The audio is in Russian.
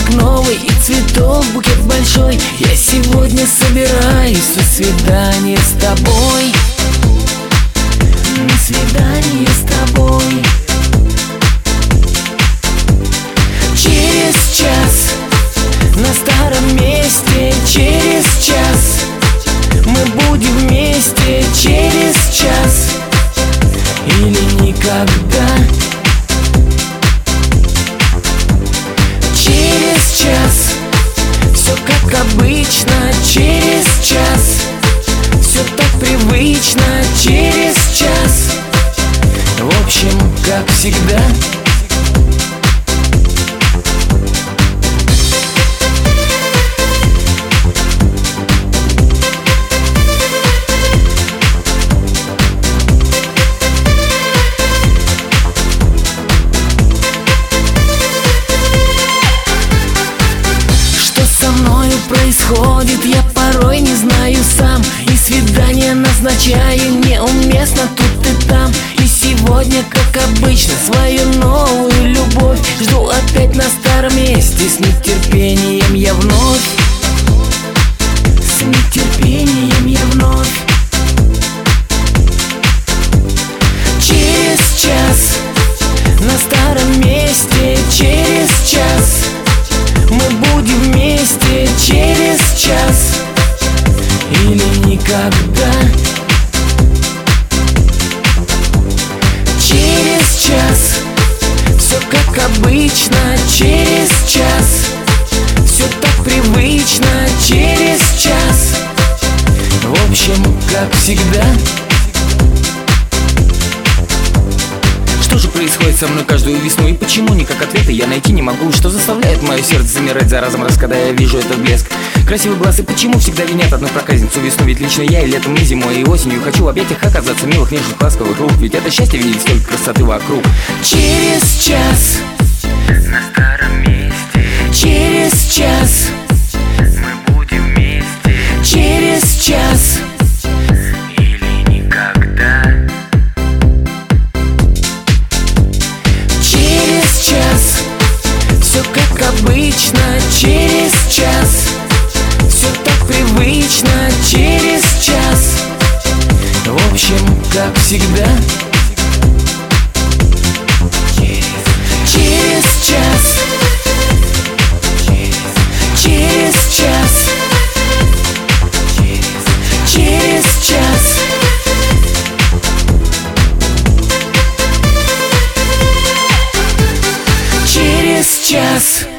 Цветочек новый и цветов букет большой. Я сегодня собираюсь на свидание с тобой. На свидание с тобой. Через час на старом месте, через час мы будем вместе, через час или никогда. Через час все как обычно, через час все так привычно, через час в общем, как всегда. Происходит, я порой не знаю сам. И свидание назначаю неуместно тут и там. И сегодня, как обычно, свою новую любовь жду опять на старом месте. С нетерпением я вновь, с нетерпением я вновь. Через час на старом месте, через час мы будем вместе, через час или никогда. Через час все как обычно, через час все так привычно, через час в общем, как всегда. Что же происходит со мной каждую весну и почему никак ответа я найти не могу? Что заставляет мое сердце замирать за разом раз, когда я вижу этот блеск? Красивые глаза, почему всегда винят одну проказницу весну? Ведь лично я и летом, и зимой, и осенью хочу в объятиях оказаться милых, нежных, ласковых рук. Ведь это счастье видеть столько красоты вокруг. Через час на старом месте, через час мы будем вместе, через час или никогда. Все как обычно, через час все так привычно, через час в общем, как всегда. Через час, через час, через час. Через час.